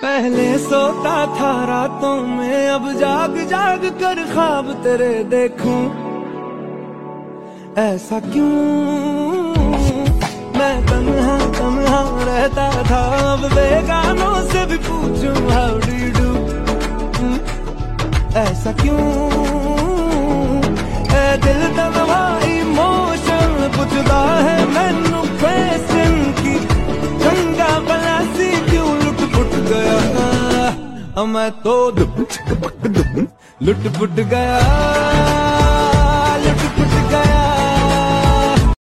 पहले सोता था रातों में, अब जाग जाग कर ख्वाब तेरे देखूं। ऐसा क्यों मैं तन्हा तन्हा रहता था, अब बेगानों से भी पूछूं हाउ डू यू डू। ऐसा क्यों ए दिल तन्हा इमोशन पुछदा है मैनू क्वेश्चन की, चंगा भला सी क्यों लुट पुट गया मैं तो लुट पुट गया, लुट पुट गया।